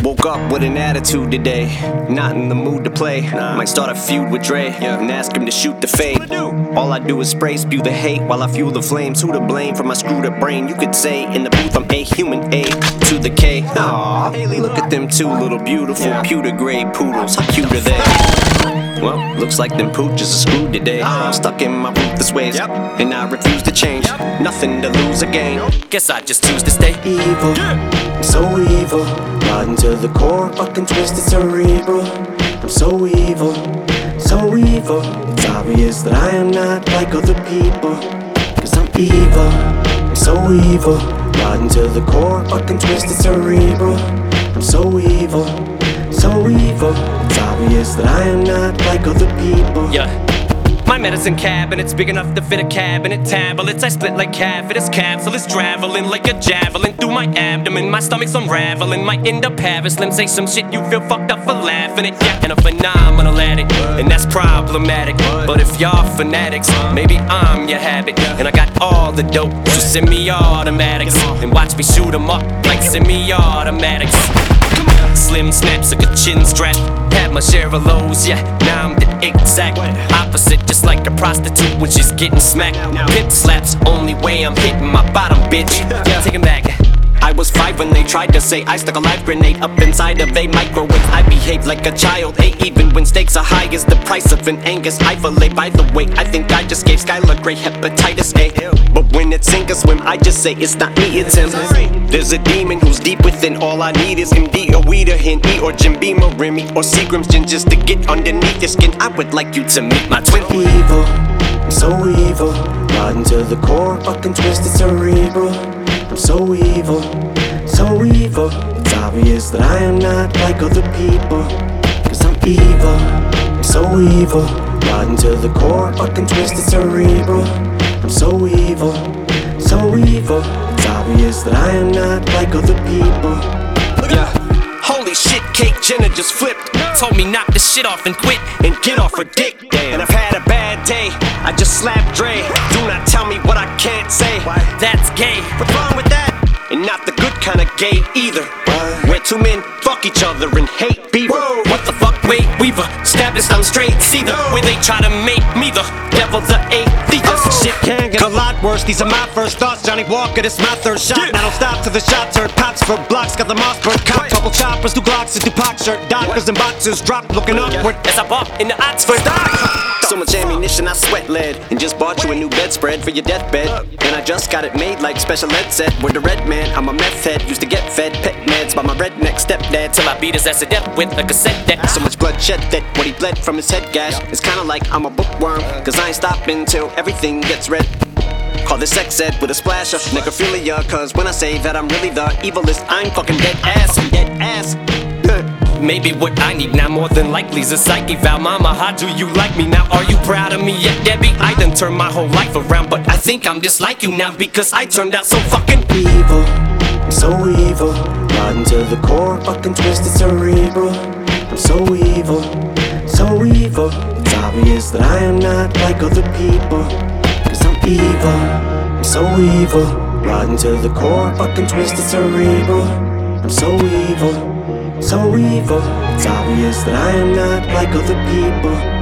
Woke up with an attitude today, not in the mood to play. Might start a feud with Dre and ask him to shoot the fade. All I do is spray, spew the hate while I fuel the flames. Who to blame for my screwed up brain? You could say in the booth I'm a human A to the K. Aww, look at them two little beautiful pewter gray poodles. How cute are they? Well, looks like them pooches are screwed today. I'm stuck in my ruthless ways, and I refuse to change. Nothing to lose again. Guess I just choose to stay evil. I'm so evil, rotten to the core, fucking twisted cerebral. I'm so evil, so evil. It's obvious that I am not like other people, cause I'm evil. I'm so evil, rotten to the core, fucking twisted cerebral. I'm so evil, so evil. It's obvious that I am not like other people. My medicine cabinet's big enough to fit a cabinet. Tablets I split like cavities, capsules traveling like a javelin through my abdomen. My stomach's unraveling, might end up having Slim say some shit you feel fucked up for laughing at. Yeah, and a phenomenal addict, and that's problematic. But if y'all fanatics, maybe I'm your habit. And I got all the dope, so semi-automatics, and watch me shoot 'em up like semi-automatics. Slim snaps like a chin strap. Had my share of lows, yeah. Now I'm the exact opposite, just like a prostitute when she's getting smacked. Pimp slaps, only way I'm hitting my bottom, bitch. Take him back. I was 5 when they tried to say I stuck a live grenade up inside of a microwave. I behaved like a child, even when stakes are high as the price of an Angus I fillet. By the way, I think I just gave Skylar Grey hepatitis A. But when it's sink or swim, I just say it's not me, it's him. There's a demon who's deep within. All I need is MD or weed or Hen E or Jim Beam or Remy or Seagram's gin just to get underneath your skin. I would like you to meet my twin. Evil, I'm so evil, rotten to the core, fucking twisted cerebral. I'm so evil, so evil. It's obvious that I am not like other people, cause I'm evil. I'm so evil, rotten to the core, fucking twisted cerebral. I'm so evil, so evil. It's obvious that I am not like other people. Holy shit, Cake Jenner just flipped. Told me knock this shit off and quit and get off her dick. And I've had a bad day, I just slapped Dre. Do not tell me what I can't say. That's gay. What's wrong with that? And not the good kind of gay either. Where two men fuck each other and hate beaver. What the fuck, Wade Weaver? Stab this down straight, see the way they try to make me the devil, the atheist. Shit can get a lot worse, these are my first thoughts. Johnny Walker, this my third shot. Now don't stop till the shots hurt. Pops for blocks, got the Mossberg cop. Couple choppers, 2 Glocks, a Tupac shirt. Doctors and boxers drop, looking upward as I bump in the Oxford. So much ammunition I sweat lead, and just bought you a new bedspread for your deathbed. And I just got it made like special ed set. With the red man, I'm a meth head. Used to get fed pet meds by my redneck stepdad till I beat his ass to death with a cassette deck. So much blood shed that when he bled from his head gash. It's kinda like I'm a bookworm, cause I ain't stopping till everything gets read. Call this sex ed with a splash of necrophilia, cause when I say that I'm really the evilest, I'm fucking dead ass, I'm dead ass. Maybe what I need now more than likely is a psyche valve. Mama, how do you like me now? Are you proud of me yet, Debbie? I done turned my whole life around, but I think I'm just like you now because I turned out so fucking evil. I'm so evil, rotten to the core, fucking twisted cerebral. I'm so evil, so evil. It's obvious that I am not like other people, cause I'm evil. I'm so evil, rotten to the core, fucking twisted cerebral. I'm so evil, so evil. It's obvious that I am not like other people.